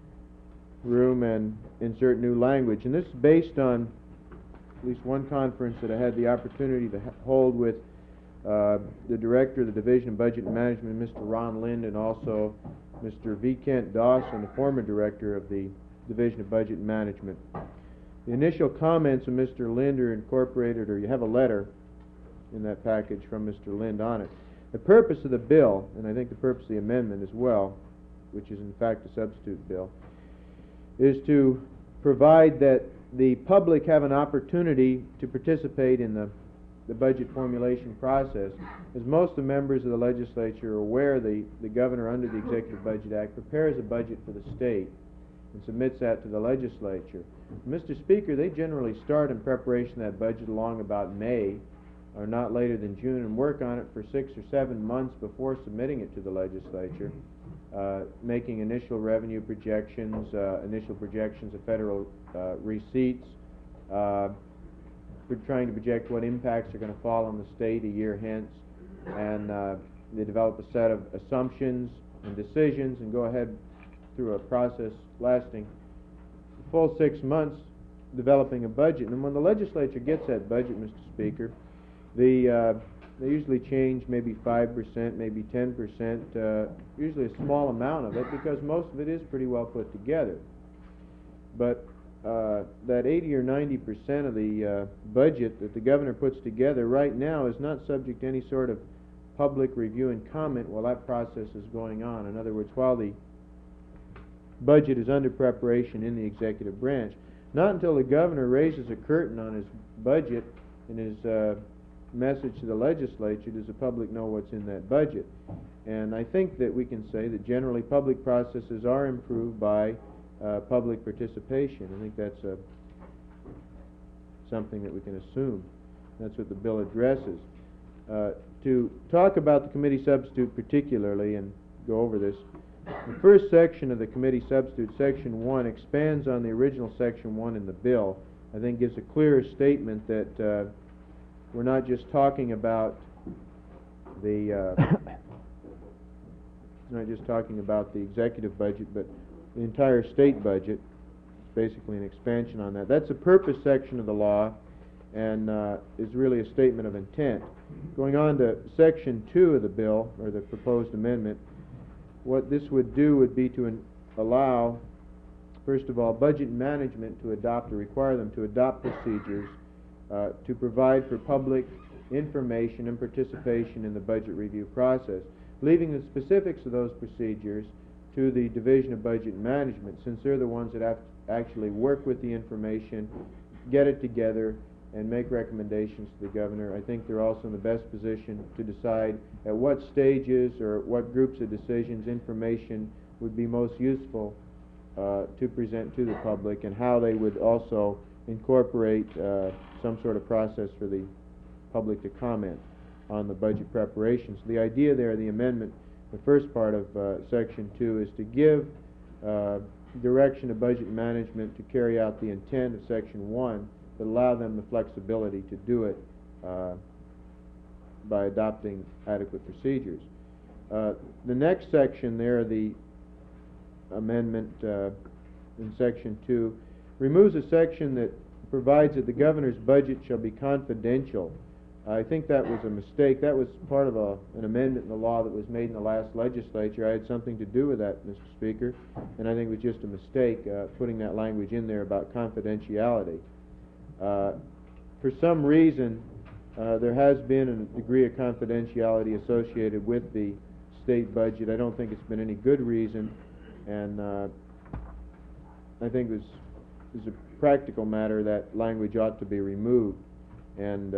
O: room and insert new language. And this is based on at least one conference that I had the opportunity to hold with the Director of the Division of Budget and Management, Mr. Ron Lind, and also Mr. V. Kent Dawson, the former Director of the Division of Budget and Management. The initial comments of Mr. Lind are incorporated, or you have a letter in that package from Mr. Lind on it. The purpose of the bill, and I think the purpose of the amendment as well, which is in fact a substitute bill, is to provide that the public have an opportunity to participate in the budget formulation process. As most of the members of the legislature are aware, the governor, under the Executive Budget Act, prepares a budget for the state and submits that to the legislature. Mr. Speaker, they generally start in preparation of that budget along about May, or not later than June, and work on it for 6 or 7 months before submitting it to the legislature, making initial revenue projections, initial projections of federal receipts, we're trying to project what impacts are going to fall on the state a year hence, and they develop a set of assumptions and decisions and go ahead through a process lasting a full 6 months developing a budget. And when the legislature gets that budget, Mr. Speaker, they usually change maybe 5%, maybe 10%, usually a small amount of it, because most of it is pretty well put together. But that 80 or 90% of the budget that the governor puts together right now is not subject to any sort of public review and comment while that process is going on. In other words, while the budget is under preparation in the executive branch, not until the governor raises a curtain on his budget in his message to the legislature does the public know what's in that budget. And I think that we can say that generally public processes are improved by public participation. I think that's something that we can assume. That's what the bill addresses. To talk about the committee substitute particularly and go over this, the first section of the committee substitute, Section 1, expands on the original Section 1 in the bill. I think gives a clearer statement that we're not just talking about the executive budget, but the entire state budget. It's basically an expansion on that. That's the purpose section of the law, and is really a statement of intent. Going on to Section 2 of the bill, or the proposed amendment, what this would do would be to allow, first of all, budget management to adopt, or require them to adopt procedures to provide for public information and participation in the budget review process, leaving the specifics of those procedures to the Division of Budget and Management, since they're the ones that have to actually work with the information, get it together, and make recommendations to the governor. I think they're also in the best position to decide at what stages or what groups of decisions information would be most useful to present to the public, and how they would also incorporate some sort of process for the public to comment. on the budget preparations. The idea there, the amendment, the first part of Section 2, is to give direction to budget management to carry out the intent of Section 1, but allow them the flexibility to do it by adopting adequate procedures. The next section there, the amendment in Section 2, removes a section that provides that the governor's budget shall be confidential. I think that was a mistake. That was part of an amendment in the law that was made in the last legislature. I had something to do with that, Mr. Speaker, and I think it was just a mistake putting that language in there about confidentiality. For some reason, there has been a degree of confidentiality associated with the state budget. I don't think it's been any good reason, and I think as a practical matter, that language ought to be removed. And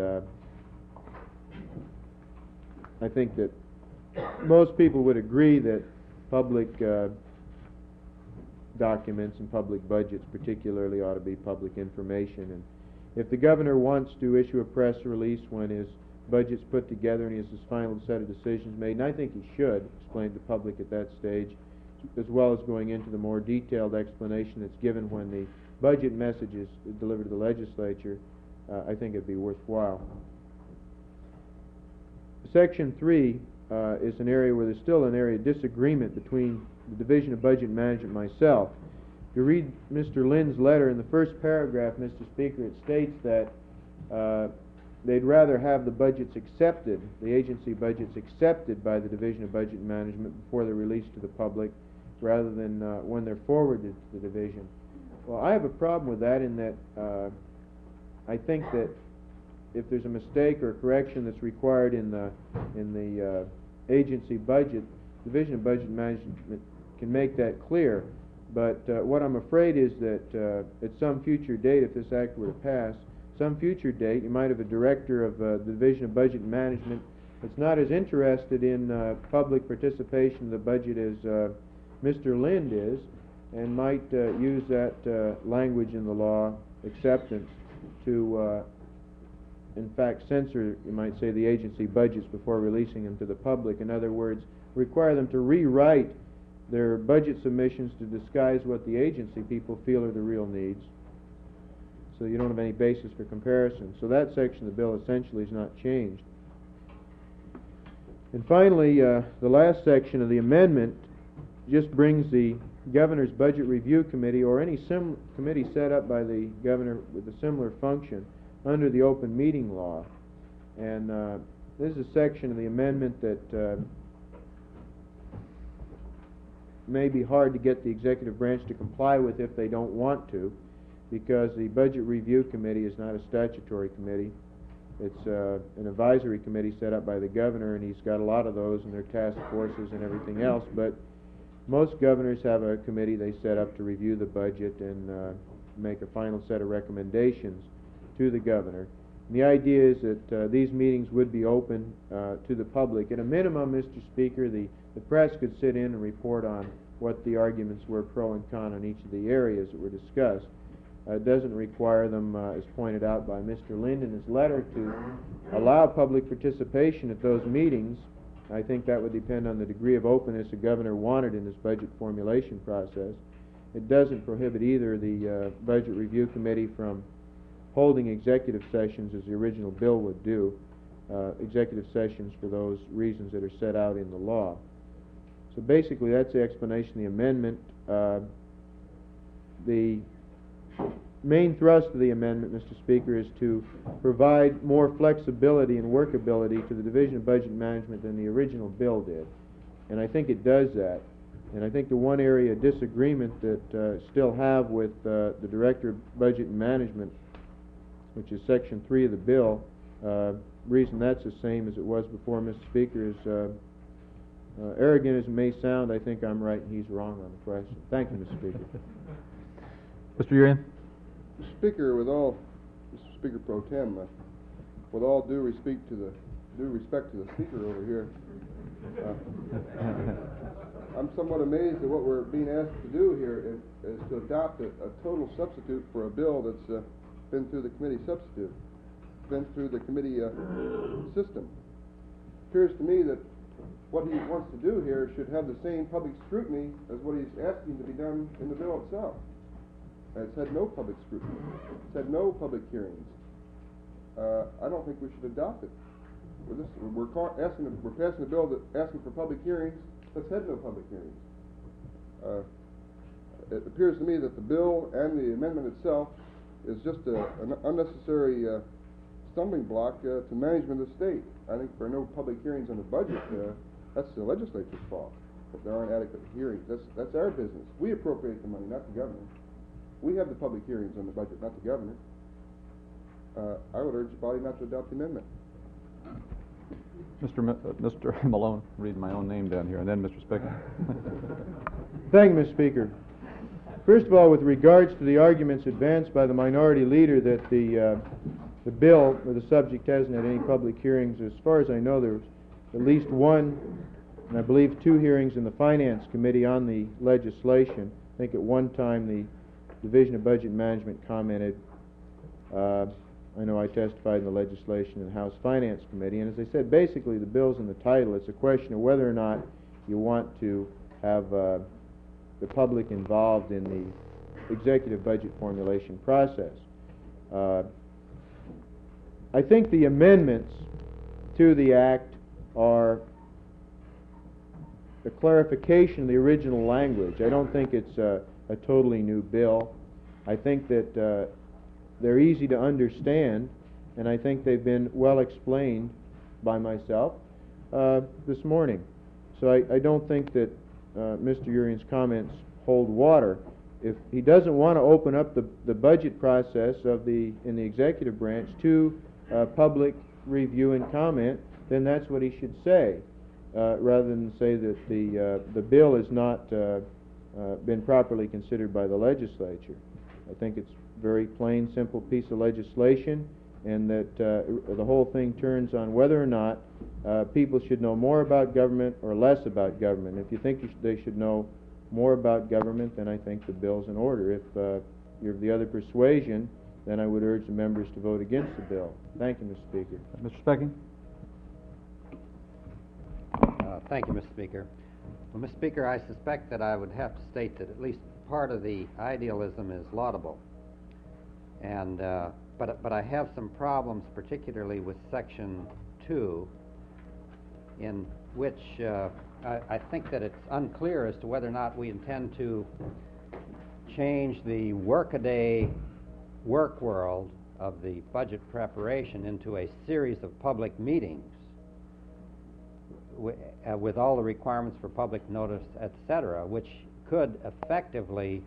O: I think that most people would agree that public documents and public budgets particularly ought to be public information. And if the governor wants to issue a press release when his budget's put together and he has his final set of decisions made, and I think he should explain to the public at that stage, as well as going into the more detailed explanation that's given when the budget message is delivered to the legislature, I think it'd be worthwhile. Section 3 is an area where there's still an area of disagreement between the Division of Budget Management and myself. If you read Mr. Lynn's letter, in the first paragraph, Mr. Speaker, it states that they'd rather have the budgets accepted, the agency budgets accepted by the Division of Budget Management before they're released to the public, rather than when they're forwarded to the division. Well, I have a problem with that in that I think that if there's a mistake or a correction that's required in the agency budget, Division of Budget Management can make that clear. But what I'm afraid is that at some future date, if this act were to pass, some future date, you might have a director of the Division of Budget Management that's not as interested in public participation in the budget as Mr. Lind is, and might use that language in the law, acceptance, to in fact censor, you might say, the agency budgets before releasing them to the public. In other words, require them to rewrite their budget submissions to disguise what the agency people feel are the real needs, so you don't have any basis for comparison. So that section of the bill essentially is not changed. And finally, the last section of the amendment just brings the Governor's Budget Review Committee, or any committee set up by the Governor with a similar function, under the open meeting law. And this is a section of the amendment that may be hard to get the executive branch to comply with if they don't want to, because the Budget Review Committee is not a statutory committee. It's an advisory committee set up by the governor, and he's got a lot of those in their task forces and everything else. But most governors have a committee they set up to review the budget and make a final set of recommendations to the governor. And the idea is that these meetings would be open to the public. At a minimum, Mr. Speaker, the press could sit in and report on what the arguments were, pro and con, on each of the areas that were discussed. It doesn't require them, as pointed out by Mr. Lind in his letter, to allow public participation at those meetings. I think that would depend on the degree of openness the governor wanted in his budget formulation process. It doesn't prohibit either the Budget Review Committee from holding executive sessions as the original bill would do, executive sessions for those reasons that are set out in the law. So basically that's the explanation of the amendment. The main thrust of the amendment, Mr. Speaker, is to provide more flexibility and workability to the Division of Budget Management than the original bill did. And I think it does that. And I think the one area of disagreement that still have with the Director of Budget and Management, which is Section 3 of the bill, reason that's the same as it was before, Mr. Speaker, is arrogant as it may sound, I think I'm right and he's wrong on the question. Thank you, Mr. Speaker.
J: Mr. Urian?
I: Mr. Speaker, Mr. Speaker Pro Tem, with all due respect to the Speaker over here, I'm somewhat amazed at what we're being asked to do here is to adopt a total substitute for a bill that's been through the committee system. appears to me that what he wants to do here should have the same public scrutiny as what he's asking to be done in the bill itself. It's had no public scrutiny. It's had no public hearings. I don't think we should adopt it. We're passing a bill that asking for public hearings that's had no public hearings. It appears to me that the bill and the amendment itself is just an unnecessary stumbling block to management of the state. I think there are no public hearings on the budget. That's the legislature's fault. If there aren't adequate hearings, that's our business. We appropriate the money, not the governor. We have the public hearings on the budget, not the governor. I would urge the body not to adopt the amendment.
J: Mr. Malone, read my own name down here, and then Mr. Specker.
O: Thank you, Mr. Speaker. First of all, with regards to the arguments advanced by the minority leader that the bill or the subject hasn't had any public hearings, as far as I know, there was at least one, and I believe 2 hearings in the Finance Committee on the legislation. I think at one time the Division of Budget Management commented. I know I testified in the legislation in the House Finance Committee, and as I said, basically the bill's in the title. It's a question of whether or not you want to have the public involved in the executive budget formulation process. I think the amendments to the Act are the clarification of the original language. I don't think it's a totally new bill. I think that they're easy to understand, and I think they've been well explained by myself this morning. So I don't think that Mr. Urian's comments hold water. If he doesn't want to open up the budget process in the executive branch to public review and comment, then that's what he should say, rather than say that the bill has not been properly considered by the legislature. I think it's a very plain, simple piece of legislation, and that the whole thing turns on whether or not people should know more about government or less about government. If you think they should know more about government, then I think the bill's in order. If you're of the other persuasion, then I would urge the members to vote against the bill. Thank you, Mr. Speaker.
J: Mr. Specking?
L: Thank you, Mr. Speaker. Well, Mr. Speaker, I suspect that I would have to state that at least part of the idealism is laudable, and but I have some problems, particularly with Section 2, in which I think that it's unclear as to whether or not we intend to change the workaday work world of the budget preparation into a series of public meetings with all the requirements for public notice, etc., which could effectively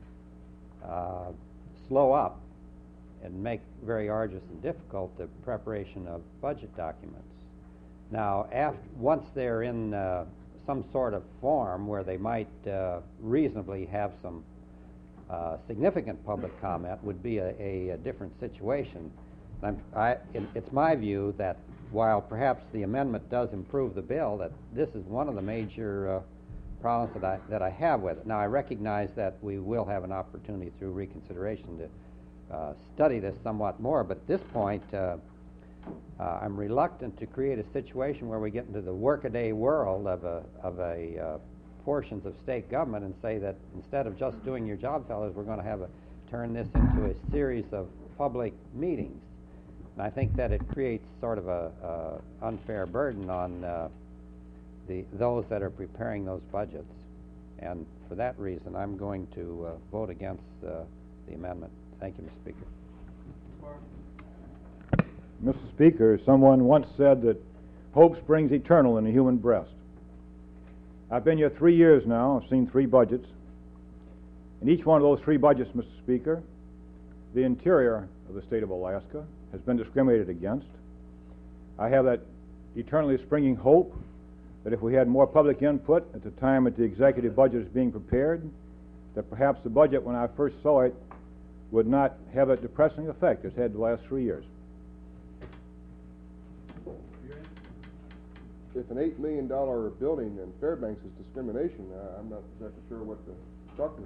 L: slow up and make very arduous and difficult the preparation of budget documents. Now, once they're in some sort of form where they might reasonably have some significant public comment, would be a different situation. It's my view that while perhaps the amendment does improve the bill, that this is one of the major problems that I have with it. Now, I recognize that we will have an opportunity through reconsideration to study this somewhat more, but at this point, I'm reluctant to create a situation where we get into the workaday world of portions of state government and say that instead of just doing your job, fellows, we're going to turn this into a series of public meetings. And I think that it creates sort of a unfair burden on those that are preparing those budgets. And for that reason, I'm going to vote against the amendment. Thank you, Mr. Speaker.
M: Mr. Speaker, someone once said that hope springs eternal in the human breast. I've been here 3 years now. I've seen 3 budgets. In each one of those 3 budgets, Mr. Speaker, the interior of the state of Alaska has been discriminated against. I have that eternally springing hope that if we had more public input at the time that the executive budget is being prepared, that perhaps the budget, when I first saw it, would not have a depressing effect it's had the last 3 years.
I: If an $8 million building in Fairbanks is discrimination, I'm not exactly sure what they're talking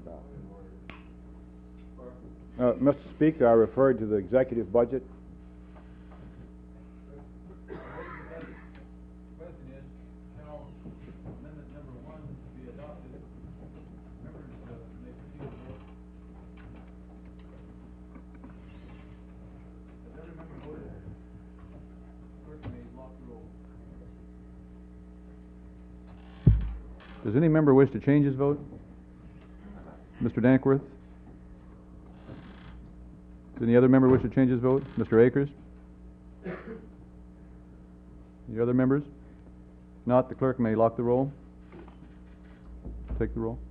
I: about.
M: Mr. Speaker, I referred to the executive budget.
C: The question
J: Does any member wish to change his vote? Mr. Dankworth? Does any other member wish to change his vote? Mr. Akers? Any other members? If not, the clerk may lock the roll. Take the roll.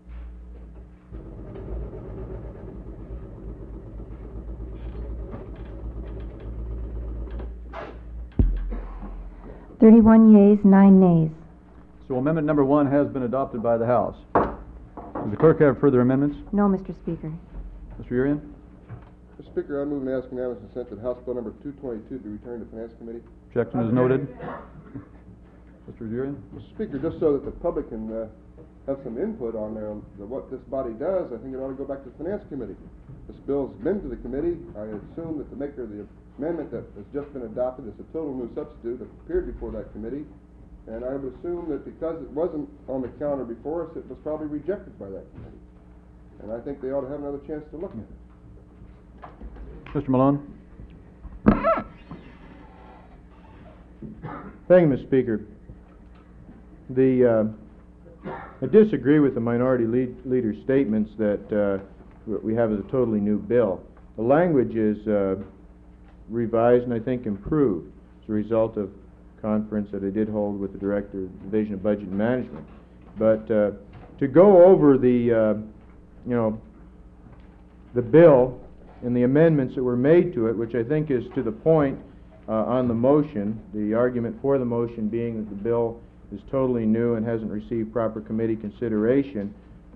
B: Thirty-one yeas, 9 nays.
J: So amendment number 1 has been adopted by the House. Does the clerk have further amendments?
B: No, Mr. Speaker.
J: Mr. Urian?
I: Mr. Speaker, I move and ask unanimous consent that House Bill number 222 be returned to Finance Committee.
J: Objection is noted. Mr. Urian?
I: Mr. Speaker, just so that the public can have some input on what this body does, I think it ought to go back to the Finance Committee. This bill's been to the committee. I assume that the maker of the amendment that has just been adopted is a total new substitute that appeared before that committee. And I would assume that because it wasn't on the calendar before us, it was probably rejected by that committee. And I think they ought to have another chance to look at it.
J: Mr. Malone?
O: Thank you, Mr. Speaker. I disagree with the minority leader's statements that what we have is a totally new bill. The language is revised and I think improved as a result of conference that I did hold with the Director of the Division of Budget and Management. But to go over the bill and the amendments that were made to it, which I think is to the point on the motion, the argument for the motion being that the bill is totally new and hasn't received proper committee consideration,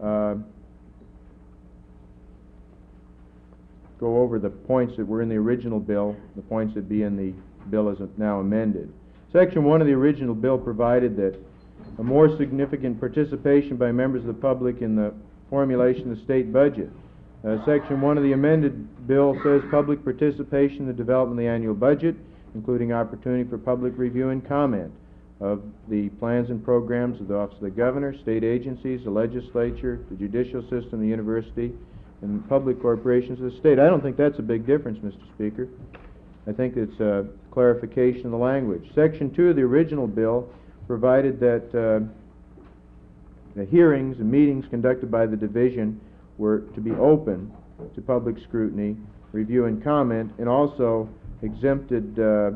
O: go over the points that were in the original bill, the points that be in the bill as now amended. Section 1 of the original bill provided that a more significant participation by members of the public in the formulation of the state budget. Section 1 of the amended bill says public participation in the development of the annual budget, including opportunity for public review and comment of the plans and programs of the Office of the Governor, state agencies, the legislature, the judicial system, the university, and public corporations of the state. I don't think that's a big difference, Mr. Speaker. I think it's a clarification of the language. Section 2 of the original bill provided that the hearings and meetings conducted by the division were to be open to public scrutiny, review, and comment, and also exempted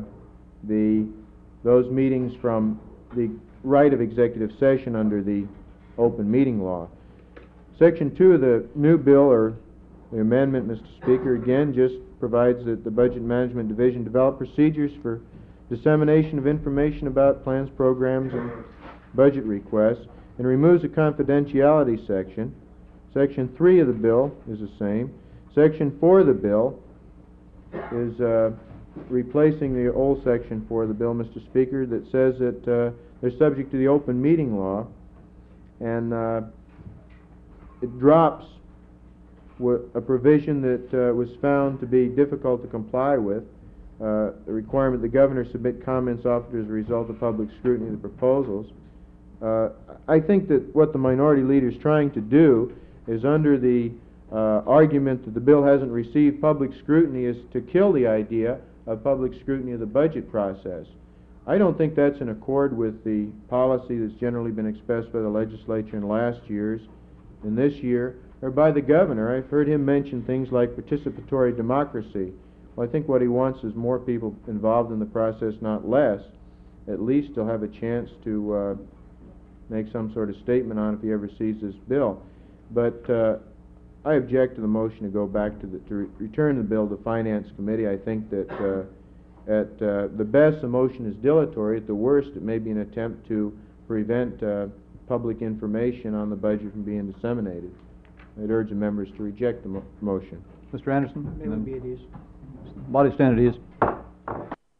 O: those meetings from the right of executive session under the open meeting law. Section 2 of the new bill, or the amendment, Mr. Speaker, again just provides that the Budget Management Division develop procedures for dissemination of information about plans, programs, and budget requests, and removes the confidentiality section. Section 3 of the bill is the same. Section 4 of the bill is replacing the old Section 4 of the bill, Mr. Speaker, that says that they're subject to the open meeting law, and it drops a provision that was found to be difficult to comply with, the requirement the governor submit comments offered as a result of public scrutiny of the proposals. I think that what the minority leader is trying to do is, under the argument that the bill hasn't received public scrutiny, is to kill the idea of public scrutiny of the budget process. I don't think that's in accord with the policy that's generally been expressed by the legislature in last year's and this year, or by the governor. I've heard him mention things like participatory democracy. Well, I think what he wants is more people involved in the process, not less. At least he'll have a chance to make some sort of statement on it if he ever sees this bill. But I object to the motion to go back to return the bill to Finance Committee. I think that at the best the motion is dilatory. At the worst it may be an attempt to prevent public information on the budget from being disseminated. I'd urge the members to reject the motion.
J: Mr. Anderson?
G: May we be at ease?
J: Body stand at ease.